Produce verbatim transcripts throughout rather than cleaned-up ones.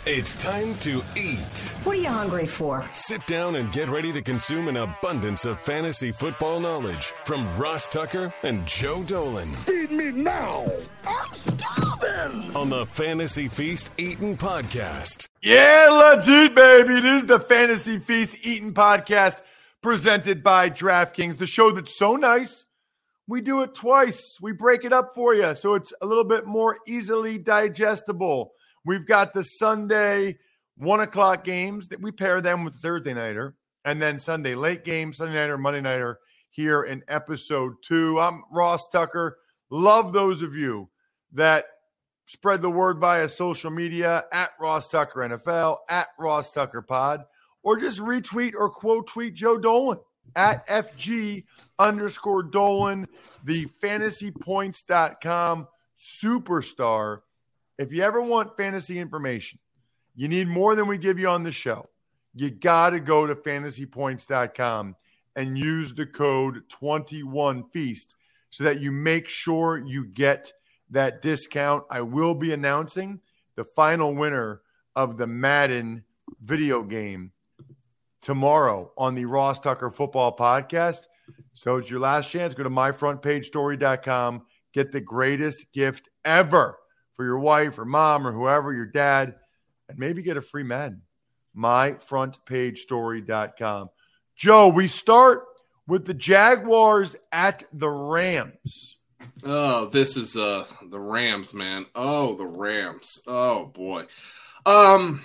It's time to eat. What are you hungry for? Sit down and get ready to consume an abundance of fantasy football knowledge from Ross Tucker and Joe Dolan. Feed me now. I'm starving. On the Fantasy Feast Eatin' Podcast. Yeah, let's eat, baby. It is the Fantasy Feast Eatin' Podcast presented by DraftKings, the show that's so nice. We do it twice. We break it up for you so it's a little bit more easily digestible. We've got the Sunday one o'clock games that we pair them with Thursday nighter, and then Sunday late game, Sunday nighter, Monday nighter here in episode two. I'm Ross Tucker. Love those of you that spread the word via social media at Ross Tucker N F L, at Ross Tucker Pod, or just retweet or quote tweet Joe Dolan at F G underscore Dolan, the fantasy points dot com superstar. If you ever want fantasy information, you need more than we give you on the show, you got to go to fantasy points dot com and use the code twenty-one feast so that you make sure you get that discount. I will be announcing the final winner of the Madden video game tomorrow on the Ross Tucker Football Podcast. So it's your last chance. Go to my front page story dot com. Get the greatest gift ever for your wife or mom or whoever, your dad, and maybe get a free Madden. my front page story dot com. Joe, we start with the Jaguars at the Rams. Oh, this is uh the Rams, man. Oh, the Rams. Oh boy. Um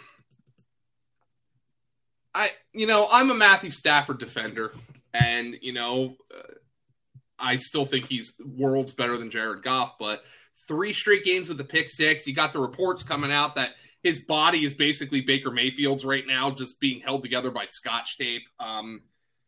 I you know, I'm a Matthew Stafford defender, and you know, uh, I still think he's worlds better than Jared Goff, but three straight games with the pick six. You got the reports coming out that his body is basically Baker Mayfield's right now, just being held together by scotch tape. Um,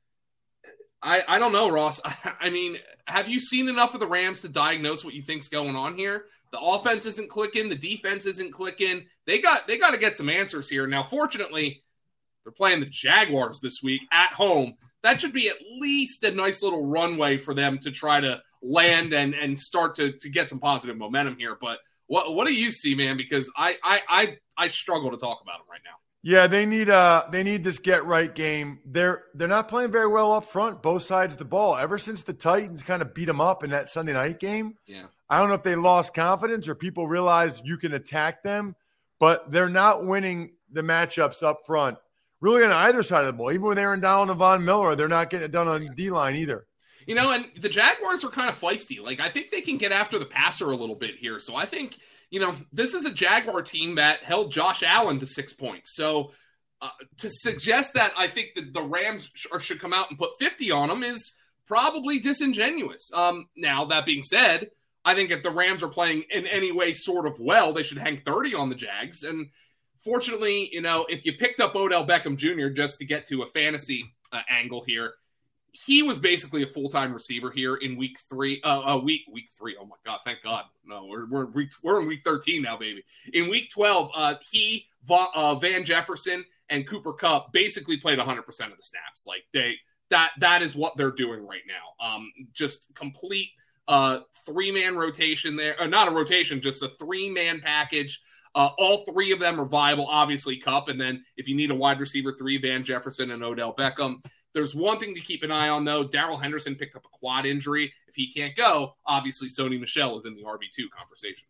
I, I don't know, Ross. I, I mean, have you seen enough of the Rams to diagnose what you think's going on here? The offense isn't clicking. The defense isn't clicking. They got they got to get some answers here. Now, fortunately, they're playing the Jaguars this week at home. That should be at least a nice little runway for them to try to land and, and start to, to get some positive momentum here. But what what do you see, man? Because I I I, I struggle to talk about them right now. Yeah, they need uh they need this get right game. They're they're not playing very well up front, both sides of the ball. Ever since the Titans kind of beat them up in that Sunday night game. Yeah. I don't know if they lost confidence or people realized you can attack them, but they're not winning the matchups up front. Really on either side of the ball. Even with Aaron Donald and Von Miller, they're not getting it done on D-line either. You know, and the Jaguars are kind of feisty. Like, I think they can get after the passer a little bit here. So I think, you know, this is a Jaguar team that held Josh Allen to six points. So uh, to suggest that I think that the Rams sh- should come out and put fifty on them is probably disingenuous. Um, now, that being said, I think if the Rams are playing in any way sort of well, they should hang thirty on the Jags. And fortunately, you know, if you picked up Odell Beckham Junior just to get to a fantasy uh, angle here, he was basically a full-time receiver here in week three. Uh, uh, week week three. Oh my God! Thank God. No, we're we're week, we're in week thirteen now, baby. In week twelve, uh, he, Va, uh, Van Jefferson, and Cooper Kupp basically played one hundred percent of the snaps. Like they that that is what they're doing right now. Um, just complete uh three-man rotation there. Uh, not a rotation, just a three-man package. Uh, all three of them are viable. Obviously, Kupp, and then if you need a wide receiver, three, Van Jefferson and Odell Beckham. There's one thing to keep an eye on, though. Darrell Henderson picked up a quad injury. If he can't go, obviously Sony Michel is in the R B two conversation.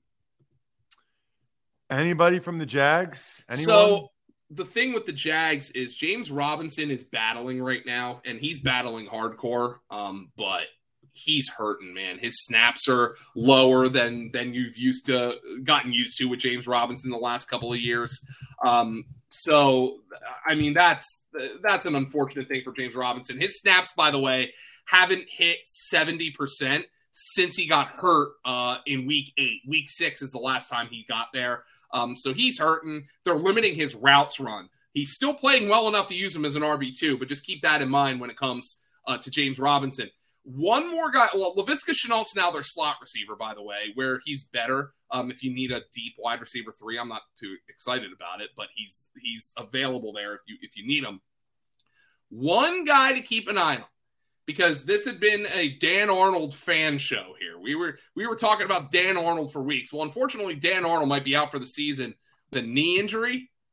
Anybody from the Jags? Anyone? So the thing with the Jags is James Robinson is battling right now, and he's battling hardcore, um, but he's hurting, man. His snaps are lower than than you've used to gotten used to with James Robinson the last couple of years. Um, so, I mean, that's that's an unfortunate thing for James Robinson. His snaps, by the way, haven't hit seventy percent since he got hurt uh, in week eight. Week six is the last time he got there. Um, so he's hurting. They're limiting his routes run. He's still playing well enough to use him as an R B two, but just keep that in mind when it comes uh, to James Robinson. One more guy. Well, Laviska Shenault's now their slot receiver, by the way, where he's better. Um, if you need a deep wide receiver three, I'm not too excited about it, but he's he's available there if you if you need him. One guy to keep an eye on, because this had been a Dan Arnold fan show here. We were we were talking about Dan Arnold for weeks. Well, unfortunately, Dan Arnold might be out for the season with a knee injury.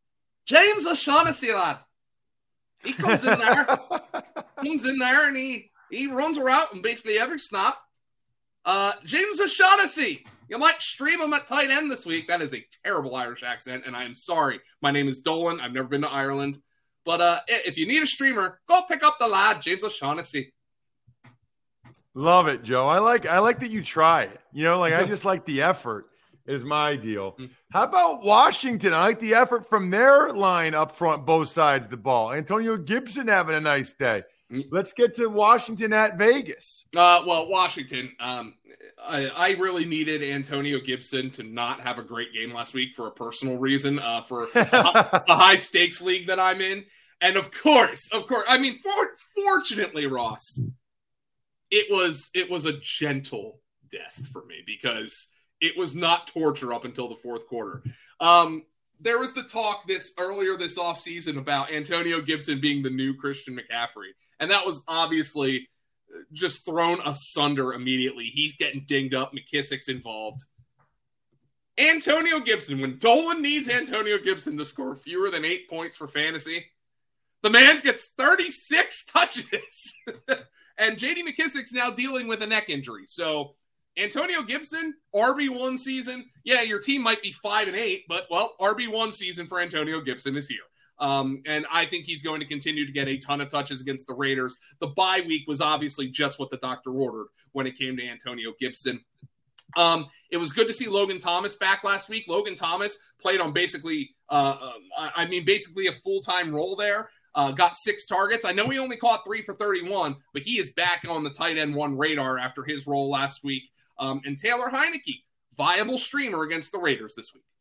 James O'Shaughnessy, lad. He comes in there, comes in there, and he, he runs her out in basically every snap. Uh, James O'Shaughnessy. You might stream him at tight end this week. That is a terrible Irish accent, and I am sorry. My name is Dolan. I've never been to Ireland. But uh, if you need a streamer, go pick up the lad, James O'Shaughnessy. Love it, Joe. I like I like that you try it. You know, like I just like the effort is my deal. How about Washington? I like the effort from their line up front, both sides of the ball. Antonio Gibson having a nice day. Let's get to Washington at Vegas. Uh, well, Washington, um, I, I really needed Antonio Gibson to not have a great game last week for a personal reason, uh, for a, a high-stakes league that I'm in. And of course, of course, I mean, for, fortunately, Ross, it was it was a gentle death for me because it was not torture up until the fourth quarter. Um, there was the talk this earlier this offseason about Antonio Gibson being the new Christian McCaffrey. And that was obviously just thrown asunder immediately. He's getting dinged up. McKissick's involved. Antonio Gibson, when Dolan needs Antonio Gibson to score fewer than eight points for fantasy, the man gets thirty-six touches. And J D McKissick's now dealing with a neck injury. So Antonio Gibson, R B one season. Yeah, your team might be five and eight, but, well, R B one season for Antonio Gibson is here. Um, and I think he's going to continue to get a ton of touches against the Raiders. The bye week was obviously just what the doctor ordered when it came to Antonio Gibson. Um, it was good to see Logan Thomas back last week. Logan Thomas played on basically, uh, uh, I mean, basically a full-time role there. Uh, got six targets. I know he only caught three for thirty-one, but he is back on the tight end one radar after his role last week. Um, and Taylor Heineke, viable streamer against the Raiders this week.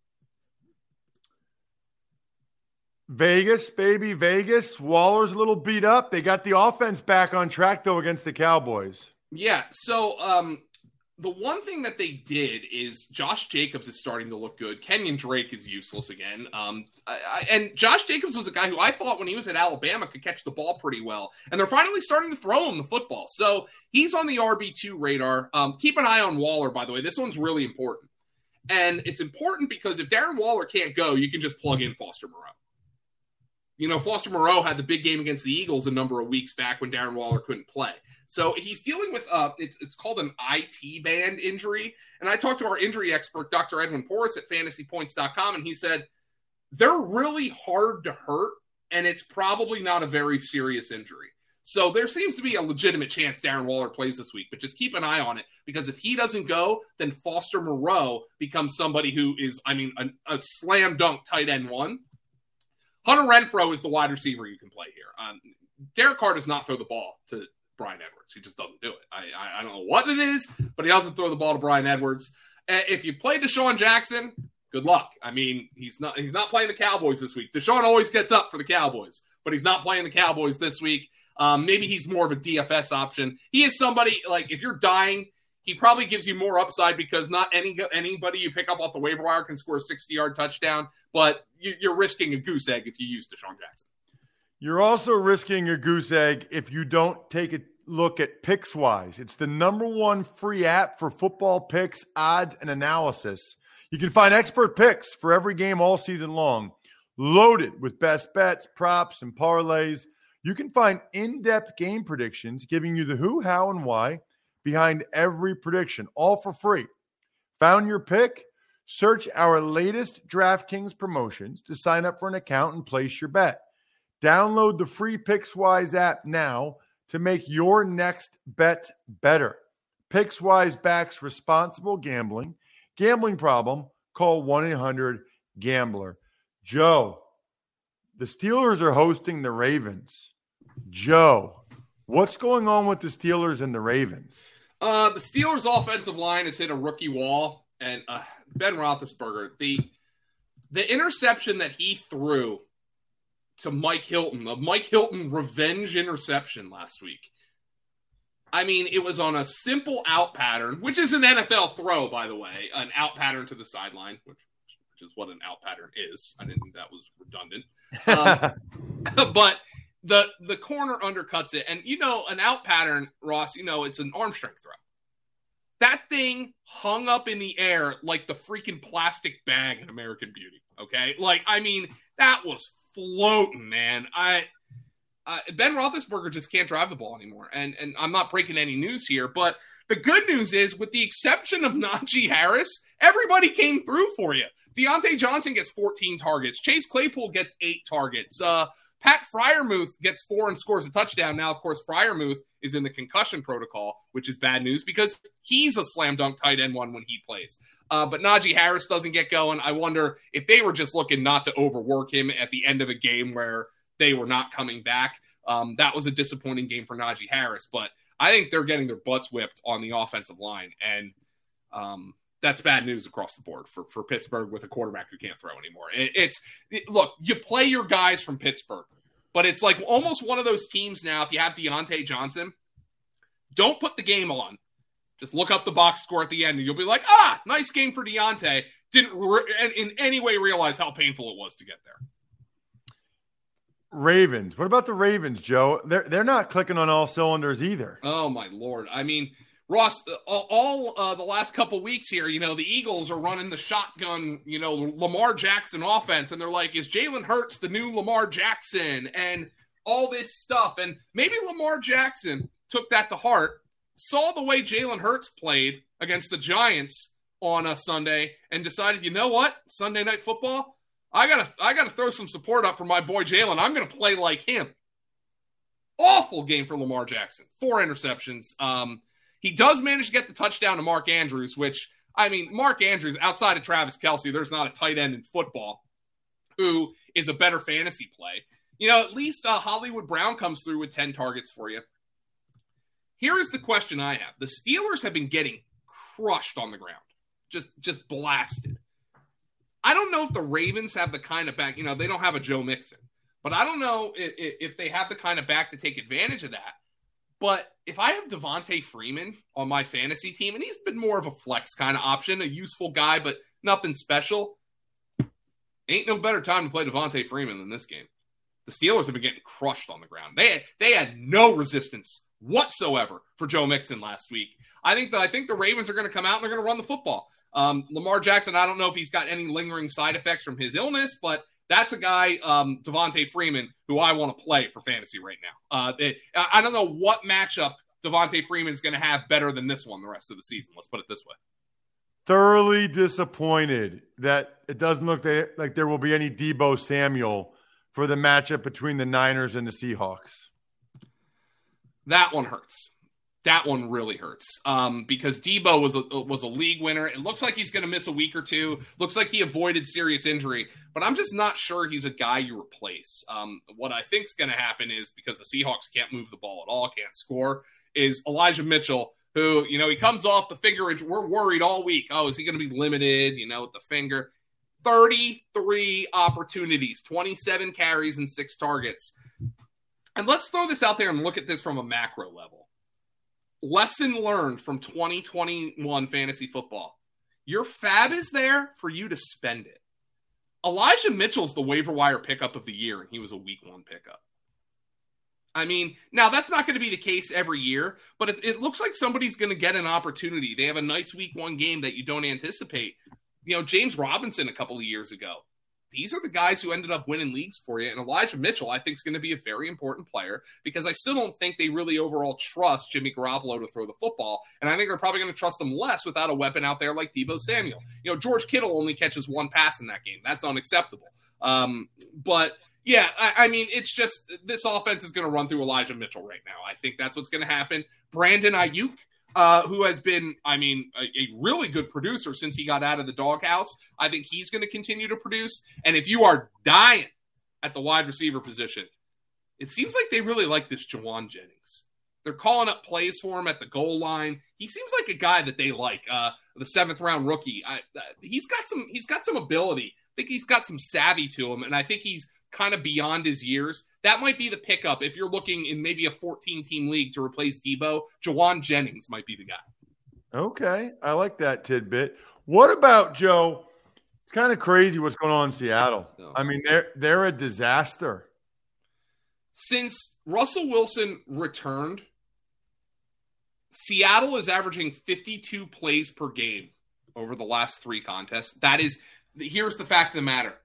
Vegas, baby, Vegas. Waller's a little beat up. They got the offense back on track, though, against the Cowboys. Yeah, so um, the one thing that they did is Josh Jacobs is starting to look good. Kenyon Drake is useless again. Um, I, I, and Josh Jacobs was a guy who I thought when he was at Alabama could catch the ball pretty well. And they're finally starting to throw him the football. So he's on the R B two radar. Um, keep an eye on Waller, by the way. This one's really important. And it's important because if Darren Waller can't go, you can just plug in Foster Moreau. You know, Foster Moreau had the big game against the Eagles a number of weeks back when Darren Waller couldn't play. So he's dealing with, uh, it's it's called an I T band injury. And I talked to our injury expert, Doctor Edwin Porras at fantasy points dot com, and he said, they're really hard to hurt, and it's probably not a very serious injury. So there seems to be a legitimate chance Darren Waller plays this week, but just keep an eye on it, because if he doesn't go, then Foster Moreau becomes somebody who is, I mean, a, a slam dunk tight end one. Hunter Renfrow is the wide receiver you can play here. Um, Derek Carr does not throw the ball to Bryan Edwards. He just doesn't do it. I, I, I don't know what it is, but he doesn't throw the ball to Bryan Edwards. Uh, if you play Deshaun Jackson, good luck. I mean, he's not he's not playing the Cowboys this week. Deshaun always gets up for the Cowboys, but he's not playing the Cowboys this week. Um, maybe he's more of a D F S option. He is somebody, like, if you're dying, he probably gives you more upside because not any anybody you pick up off the waiver wire can score a sixty-yard touchdown, but you, you're risking a goose egg if you use Deshaun Jackson. You're also risking a goose egg if you don't take a look at PicksWise. It's the number one free app for football picks, odds, and analysis. You can find expert picks for every game all season long, loaded with best bets, props, and parlays. You can find in-depth game predictions giving you the who, how, and why behind every prediction, all for free. Found your pick? Search our latest DraftKings promotions to sign up for an account and place your bet. Download the free PicksWise app now to make your next bet better. PicksWise backs responsible gambling. Gambling problem? Call one eight hundred gambler. Joe, the Steelers are hosting the Ravens. Joe, what's going on with the Steelers and the Ravens? Uh, the Steelers' offensive line has hit a rookie wall, and uh, Ben Roethlisberger, the the interception that he threw to Mike Hilton, the Mike Hilton revenge interception last week. I mean, it was on a simple out pattern, which is an N F L throw, by the way, an out pattern to the sideline, which, which is what an out pattern is. I didn't think that was redundant. Um, but the the corner undercuts it. And, you know, an out pattern, Ross, you know, it's an arm strength throw. That thing hung up in the air like the freaking plastic bag in American Beauty, okay? Like, I mean, that was floating, man. I uh, Ben Roethlisberger just can't drive the ball anymore. And, and I'm not breaking any news here, but the good news is, with the exception of Najee Harris, everybody came through for you. Deontay Johnson gets fourteen targets. Chase Claypool gets eight targets. Uh, Pat Freiermuth gets four and scores a touchdown. Now, of course, Freiermuth is in the concussion protocol, which is bad news because he's a slam dunk tight end one when he plays. Uh, but Najee Harris doesn't get going. I wonder if they were just looking not to overwork him at the end of a game where they were not coming back. Um, that was a disappointing game for Najee Harris, but I think they're getting their butts whipped on the offensive line. And, um, that's bad news across the board for, for Pittsburgh with a quarterback who can't throw anymore. It, it's it, look, you play your guys from Pittsburgh, but it's like almost one of those teams now. If you have Deontay Johnson, don't put the game on. Just look up the box score at the end, and you'll be like, ah, nice game for Deontay. Didn't re- in any way realize how painful it was to get there. Ravens. What about the Ravens, Joe? They're they're not clicking on all cylinders either. Oh my Lord! I mean. Ross, all, all uh, the last couple weeks here, you know, the Eagles are running the shotgun, you know, Lamar Jackson offense, and they're like, is Jalen Hurts the new Lamar Jackson? And all this stuff. And maybe Lamar Jackson took that to heart, saw the way Jalen Hurts played against the Giants on a Sunday, and decided, you know what, Sunday Night Football, I gotta, I gotta throw some support up for my boy Jalen. I'm gonna play like him. Awful game for Lamar Jackson. Four interceptions. Um, He does manage to get the touchdown to Mark Andrews, which, I mean, Mark Andrews, outside of Travis Kelce, there's not a tight end in football who is a better fantasy play. You know, at least uh, Hollywood Brown comes through with ten targets for you. Here is the question I have. The Steelers have been getting crushed on the ground, just, just blasted. I don't know if the Ravens have the kind of back, you know, they don't have a Joe Mixon, but I don't know if, if they have the kind of back to take advantage of that. But if I have Devontae Freeman on my fantasy team, and he's been more of a flex kind of option, a useful guy, but nothing special, ain't no better time to play Devontae Freeman than this game. The Steelers have been getting crushed on the ground. They had, they had no resistance whatsoever for Joe Mixon last week. I think that I think the Ravens are going to come out and they're going to run the football. Um, Lamar Jackson, I don't know if he's got any lingering side effects from his illness, but that's a guy, um, Devontae Freeman, who I want to play for fantasy right now. Uh, it, I don't know what matchup Devontae Freeman's going to have better than this one the rest of the season. Let's put it this way. Thoroughly disappointed that it doesn't look like there will be any Deebo Samuel for the matchup between the Niners and the Seahawks. That one hurts. That one really hurts um, because Deebo was a, was a league winner. It looks like he's going to miss a week or two. Looks like he avoided serious injury, but I'm just not sure he's a guy you replace. Um, what I think is going to happen is, because the Seahawks can't move the ball at all, can't score, is Elijah Mitchell, who, you know, he comes off the finger injury. We're worried all week. Oh, is he going to be limited, you know, with the finger? thirty-three opportunities, twenty-seven carries, and six targets. And let's throw this out there and look at this from a macro level. Lesson learned from twenty twenty-one fantasy football. Your fab is there for you to spend it. Elijah Mitchell's the waiver wire pickup of the year, and he was a week one pickup. I mean, now that's not going to be the case every year, but it, it looks like somebody's going to get an opportunity. They have a nice week one game that you don't anticipate. You know, James Robinson a couple of years ago. These are the guys who ended up winning leagues for you. And Elijah Mitchell, I think, is going to be a very important player because I still don't think they really overall trust Jimmy Garoppolo to throw the football. And I think they're probably going to trust him less without a weapon out there like Deebo Samuel. You know, George Kittle only catches one pass in that game. That's unacceptable. Um, but, yeah, I, I mean, it's just this offense is going to run through Elijah Mitchell right now. I think that's what's going to happen. Brandon Ayuk. Uh, who has been, I mean, a, a really good producer since he got out of the doghouse. I think he's going to continue to produce. And if you are dying at the wide receiver position, it seems like they really like this Jauan Jennings. They're calling up plays for him at the goal line. He seems like a guy that they like. Uh, the seventh round rookie. I, uh, he's got some. He's got some ability. I think he's got some savvy to him, and I think he's kind of beyond his years. That might be the pickup if you're looking in maybe a fourteen-team league to replace Deebo. Jauan Jennings might be the guy. Okay, I like that tidbit. What about, Joe? It's kind of crazy what's going on in Seattle. Oh. I mean, they're they're a disaster. Since Russell Wilson returned, Seattle is averaging fifty-two plays per game over the last three contests. That is, here's the fact of the matter.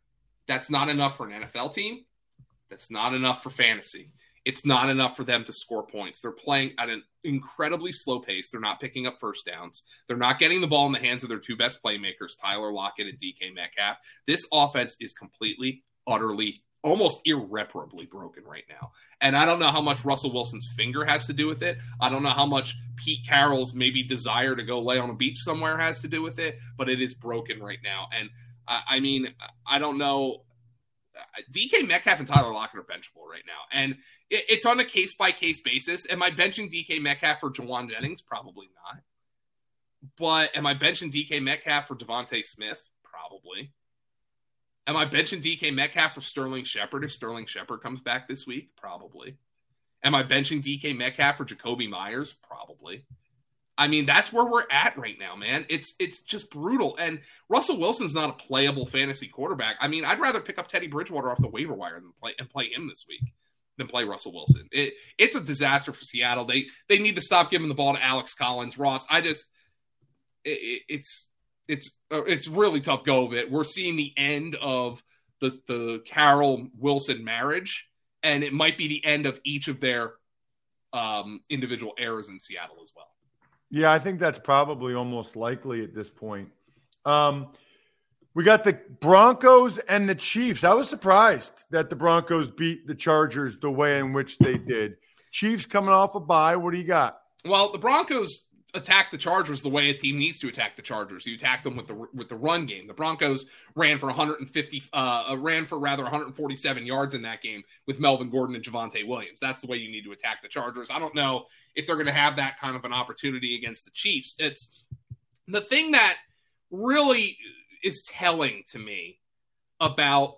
That's not enough for an N F L team. That's not enough for fantasy. It's not enough for them to score points. They're playing at an incredibly slow pace. They're not picking up first downs. They're not getting the ball in the hands of their two best playmakers, Tyler Lockett and D K Metcalf. This offense is completely, utterly, almost irreparably broken right now. And I don't know how much Russell Wilson's finger has to do with it. I don't know how much Pete Carroll's maybe desire to go lay on a beach somewhere has to do with it, but it is broken right now. And I, I mean, I don't know. D K Metcalf and Tyler Lockett are benchable right now. And it, it's on a case-by-case basis. Am I benching D K Metcalf for Jawan Jennings? Probably not. But am I benching D K Metcalf for Devontae Smith? Probably. Am I benching D K Metcalf for Sterling Shepard if Sterling Shepard comes back this week? Probably. Am I benching D K Metcalf for Jacoby Myers? Probably. I mean, that's where we're at right now, man. It's it's just brutal. And Russell Wilson's not a playable fantasy quarterback. I mean, I'd rather pick up Teddy Bridgewater off the waiver wire than play and play him this week than play Russell Wilson. It, it's a disaster for Seattle. They they need to stop giving the ball to Alex Collins. Ross, I just it, it, it's it's uh, it's really tough go of it. We're seeing the end of the the Carroll Wilson marriage, and it might be the end of each of their um, individual errors in Seattle as well. Yeah, I think that's probably almost likely at this point. Um, we got the Broncos and the Chiefs. I was surprised that the Broncos beat the Chargers the way in which they did. Chiefs coming off a bye. What do you got? Well, the Broncos attack the Chargers the way a team needs to attack the Chargers. You attack them with the with the run game. The Broncos ran for one hundred fifty, uh, ran for rather one hundred forty-seven yards in that game with Melvin Gordon and Javonte Williams. That's the way you need to attack the Chargers. I don't know if they're going to have that kind of an opportunity against the Chiefs. It's the thing that really is telling to me about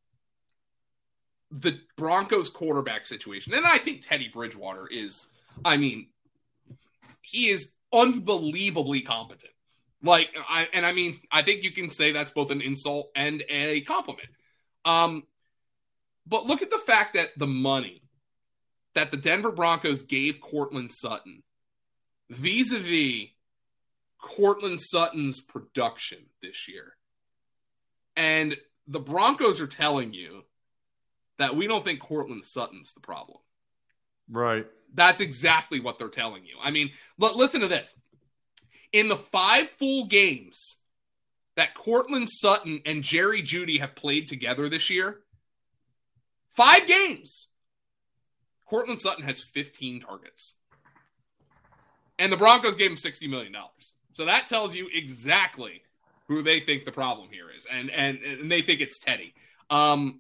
the Broncos quarterback situation. And I think Teddy Bridgewater is, I mean, he is unbelievably competent. Like, I, and I mean, I think you can say that's both an insult and a compliment. Um, but look at the fact that the money that the Denver Broncos gave Courtland Sutton vis-a-vis Courtland Sutton's production this year. And the Broncos are telling you that we don't think Courtland Sutton's the problem. Right. That's exactly what they're telling you. I mean, l- listen to this. In the five full games that Courtland Sutton and Jerry Jeudy have played together this year, five games, Courtland Sutton has fifteen targets. And the Broncos gave him sixty million dollars. So that tells you exactly who they think the problem here is. And and, and they think it's Teddy. Um,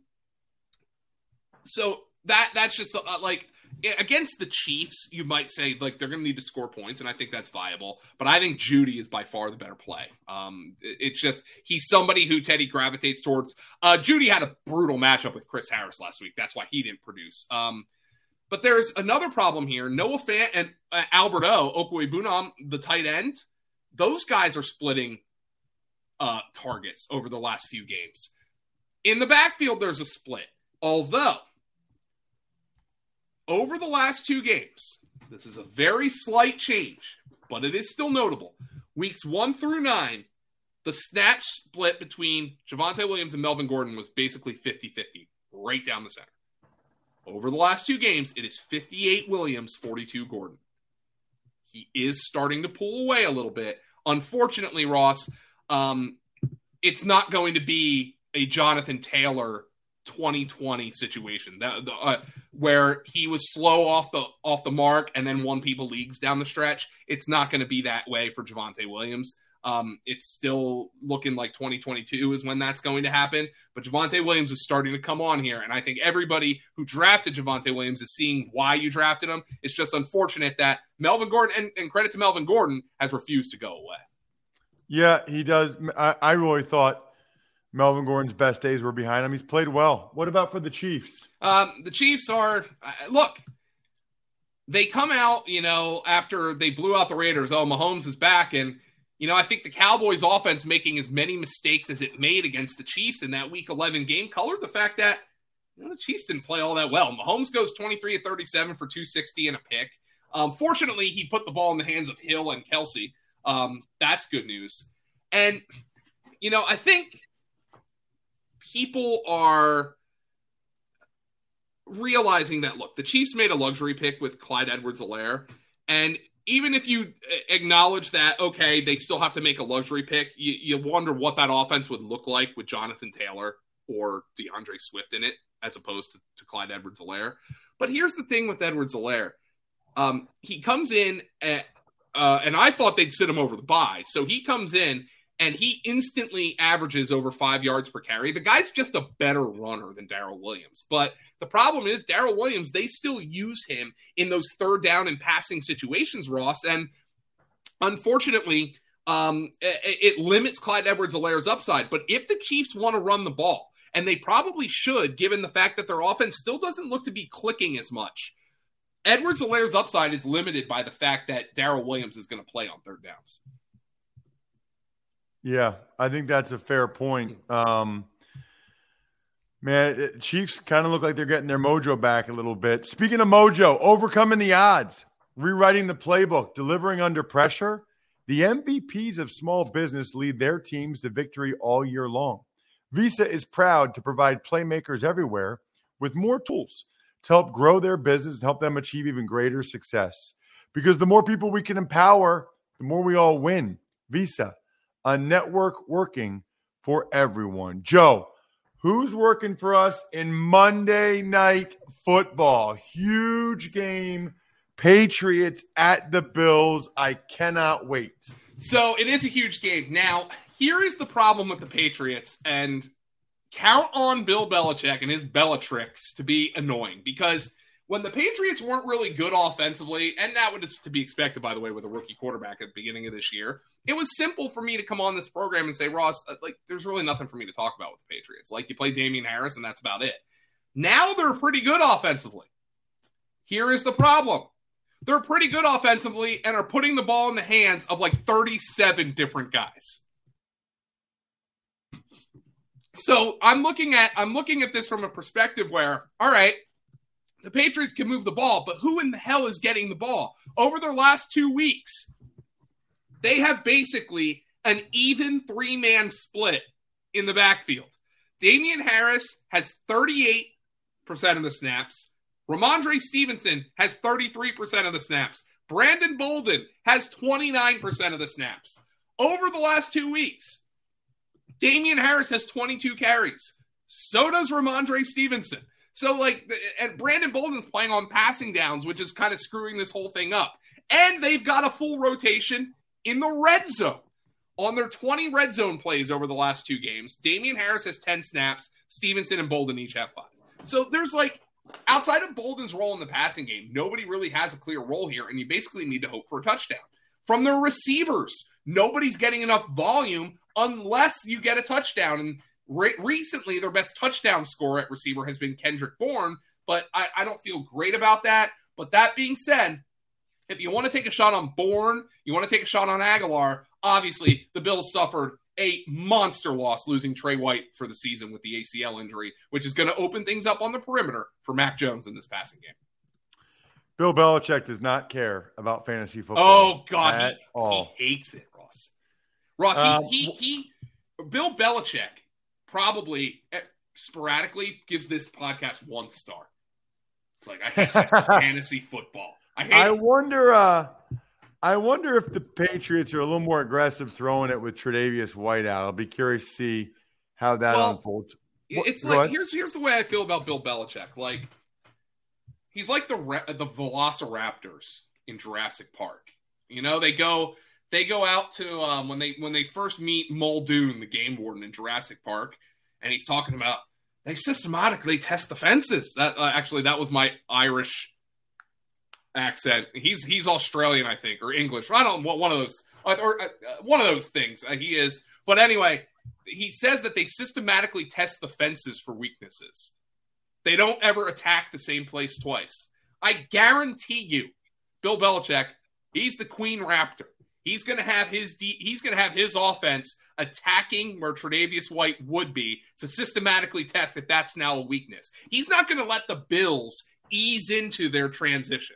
so that that's just uh, like... Against the Chiefs, you might say like they're going to need to score points, and I think that's viable. But I think Jeudy is by far the better play. Um, it's just he's somebody who Teddy gravitates towards. Uh, Jeudy had a brutal matchup with Chris Harris last week. That's why he didn't produce. Um, but there's another problem here. Noah Fant and uh, Albert O, Okwuegbunam, the tight end, those guys are splitting uh, targets over the last few games. In the backfield, there's a split. Although, over the last two games, this is a very slight change, but it is still notable. Weeks one through nine, the snap split between Javonte Williams and Melvin Gordon was basically fifty-fifty, right down the center. Over the last two games, it is fifty-eight Williams, forty-two Gordon. He is starting to pull away a little bit. Unfortunately, Ross, um, it's not going to be a Jonathan Taylor twenty twenty situation that the, uh, where he was slow off the off the mark and then won people leagues down the stretch. It's not going to be that way for Javonte Williams. Um, it's still looking like twenty twenty-two is when that's going to happen. But Javonte Williams is starting to come on here, and I think everybody who drafted Javonte Williams is seeing why you drafted him. It's just unfortunate that Melvin Gordon, and, and credit to Melvin Gordon, has refused to go away. Yeah, he does. I, I really thought Melvin Gordon's best days were behind him. He's played well. What about for the Chiefs? Um, the Chiefs are uh, – look, they come out, you know, after they blew out the Raiders. Oh, Mahomes is back. And, you know, I think the Cowboys offense making as many mistakes as it made against the Chiefs in that Week eleven game colored the fact that, you know, the Chiefs didn't play all that well. Mahomes goes twenty-three of thirty-seven for two sixty and a pick. Um, fortunately, he put the ball in the hands of Hill and Kelsey. Um, that's good news. And, you know, I think – people are realizing that, look, the Chiefs made a luxury pick with Clyde Edwards-Helaire, and even if you acknowledge that, okay, they still have to make a luxury pick, you, you wonder what that offense would look like with Jonathan Taylor or DeAndre Swift in it, as opposed to, to Clyde Edwards-Helaire. But here's the thing with Edwards-Helaire. Um, he comes in, at, uh, and I thought they'd sit him over the bye. So he comes in, and he instantly averages over five yards per carry. The guy's just a better runner than Darrell Williams. But the problem is Darrell Williams, they still use him in those third down and passing situations, Ross. And unfortunately, um, it, it limits Clyde Edwards-Helaire's upside. But if the Chiefs want to run the ball, and they probably should, given the fact that their offense still doesn't look to be clicking as much, Edwards-Helaire's upside is limited by the fact that Darrell Williams is going to play on third downs. Yeah, I think that's a fair point. Um, man, Chiefs kind of look like they're getting their mojo back a little bit. Speaking of mojo, overcoming the odds, rewriting the playbook, delivering under pressure. The M V Ps of small business lead their teams to victory all year long. Visa is proud to provide playmakers everywhere with more tools to help grow their business and help them achieve even greater success. Because the more people we can empower, the more we all win. Visa, a network working for everyone. Joe, who's working for us in Monday Night Football? Huge game. Patriots at the Bills. I cannot wait. So it is a huge game. Now, here is the problem with the Patriots, and count on Bill Belichick and his Bellatrix to be annoying, because when the Patriots weren't really good offensively, and that was to be expected, by the way, with a rookie quarterback at the beginning of this year, it was simple for me to come on this program and say, Ross, like, there's really nothing for me to talk about with the Patriots. Like, you play Damian Harris, and that's about it. Now they're pretty good offensively. Here is the problem. They're pretty good offensively and are putting the ball in the hands of like thirty-seven different guys. So I'm looking at I'm looking at this from a perspective where, all right, the Patriots can move the ball, but who in the hell is getting the ball? Over their last two weeks, they have basically an even three-man split in the backfield. Damian Harris has thirty-eight percent of the snaps. Ramondre Stevenson has thirty-three percent of the snaps. Brandon Bolden has twenty-nine percent of the snaps. Over the last two weeks, Damian Harris has twenty-two carries. So does Ramondre Stevenson. So, like, and Brandon Bolden's playing on passing downs, which is kind of screwing this whole thing up. And they've got a full rotation in the red zone. On their twenty red zone plays over the last two games, Damian Harris has ten snaps. Stevenson and Bolden each have five. So there's, like, outside of Bolden's role in the passing game, nobody really has a clear role here, and you basically need to hope for a touchdown. From their receivers, nobody's getting enough volume unless you get a touchdown. And re- recently, their best touchdown scorer at receiver has been Kendrick Bourne, but I, I don't feel great about that. But that being said, if you want to take a shot on Bourne, you want to take a shot on Aguilar, obviously the Bills suffered a monster loss losing Trey White for the season with the A C L injury, which is going to open things up on the perimeter for Mac Jones in this passing game. Bill Belichick does not care about fantasy football. Oh, God, at he, all. he hates it, Ross. Ross, Um, he, he, he, Bill Belichick probably sporadically gives this podcast one star. It's like, I hate fantasy football. I hate I it. wonder. Uh, I wonder if the Patriots are a little more aggressive throwing it with Tre'Davious White out. I'll be curious to see how that Well, unfolds. It's Go like, ahead. here's here's the way I feel about Bill Belichick. Like, he's like the ra- the Velociraptors in Jurassic Park. You know, they go they go out to um, when they when they first meet Muldoon, the game warden in Jurassic Park, and he's talking about they systematically test the fences. That uh, actually that was my Irish accent. He's he's Australian, I think, or English. I don't know, one of those or, or uh, one of those things. Uh, he is, but anyway, he says that they systematically test the fences for weaknesses. They don't ever attack the same place twice. I guarantee you, Bill Belichick, he's the Queen Raptor. He's going to have his de- he's going to have his offense attacking where Tre'Davious White would be to systematically test if that's now a weakness. He's not going to let the Bills ease into their transition.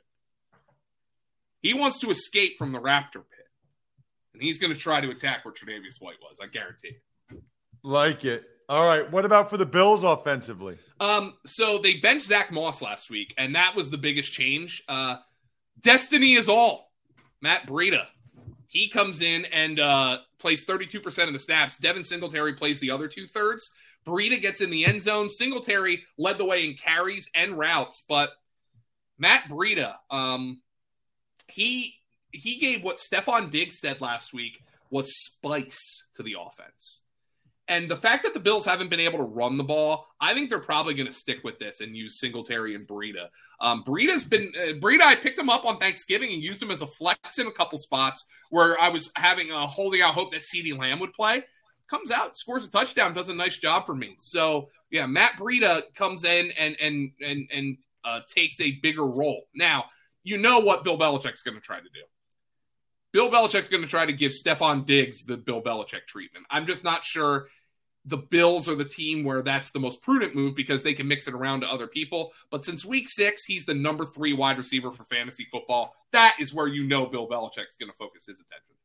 He wants to escape from the Raptor pit, and he's going to try to attack where Tre'Davious White was. I guarantee it. Like it. All right. What about for the Bills offensively? Um, so they benched Zach Moss last week, and that was the biggest change. Uh, destiny is all. Matt Breida. He comes in and uh, plays thirty-two percent of the snaps. Devin Singletary plays the other two-thirds. Breida gets in the end zone. Singletary led the way in carries and routes, but Matt Breida, um, he he gave what Stephon Diggs said last week was spice to the offense. And the fact that the Bills haven't been able to run the ball, I think they're probably going to stick with this and use Singletary and Breida. Um, Breida's been uh, Breida. I picked him up on Thanksgiving and used him as a flex in a couple spots where I was having a holding out hope that CeeDee Lamb would play. Comes out, scores a touchdown, does a nice job for me. So yeah, Matt Breida comes in and and and and uh, takes a bigger role. Now you know what Bill Belichick's going to try to do. Bill Belichick's going to try to give Stephon Diggs the Bill Belichick treatment. I'm just not sure the Bills are the team where that's the most prudent move because they can mix it around to other people. But since week six, he's the number three wide receiver for fantasy football. That is where you know Bill Belichick's going to focus his attention.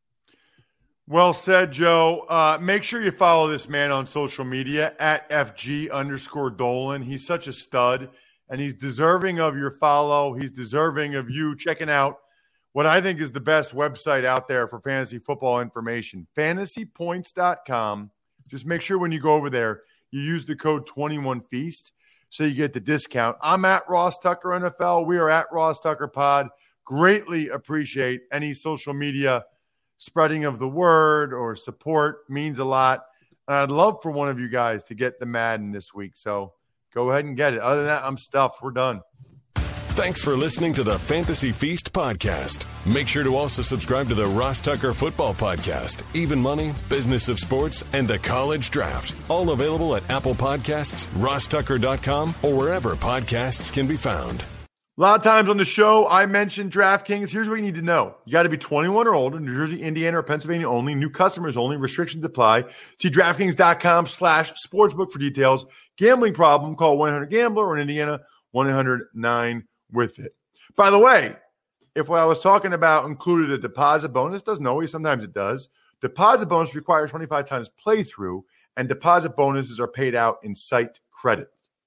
Well said, Joe. Uh, make sure you follow this man on social media at F G underscore Dolan. He's such a stud, and he's deserving of your follow. He's deserving of you checking out what I think is the best website out there for fantasy football information, fantasy points dot com. Just make sure when you go over there, you use the code twenty-one feast so you get the discount. I'm at Ross Tucker N F L. We are at Ross Tucker Pod. Greatly appreciate any social media spreading of the word or support. Means a lot. And I'd love for one of you guys to get the Madden this week. So go ahead and get it. Other than that, I'm stuffed. We're done. Thanks for listening to the Fantasy Feast podcast. Make sure to also subscribe to the Ross Tucker Football Podcast, Even Money, Business of Sports, and the College Draft. All available at Apple Podcasts, ross tucker dot com, or wherever podcasts can be found. A lot of times on the show, I mentioned DraftKings. Here's what you need to know. You got to be twenty-one or older, New Jersey, Indiana, or Pennsylvania only. New customers only. Restrictions apply. See DraftKings.com slash sportsbook for details. Gambling problem, call one eight hundred gambler, or in Indiana, one eight hundred nine with it. By the way, if what I was talking about included a deposit bonus, doesn't always, sometimes it does. Deposit bonus requires twenty-five times playthrough, and deposit bonuses are paid out in site credit.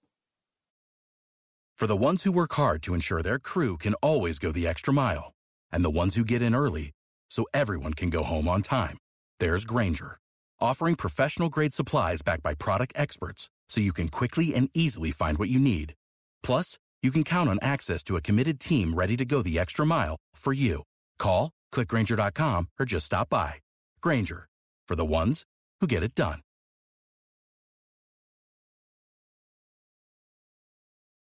For the ones who work hard to ensure their crew can always go the extra mile, and the ones who get in early so everyone can go home on time, there's Grainger, offering professional-grade supplies backed by product experts so you can quickly and easily find what you need. Plus, you can count on access to a committed team ready to go the extra mile for you. Call, click Grainger dot com, or just stop by. Grainger, for the ones who get it done.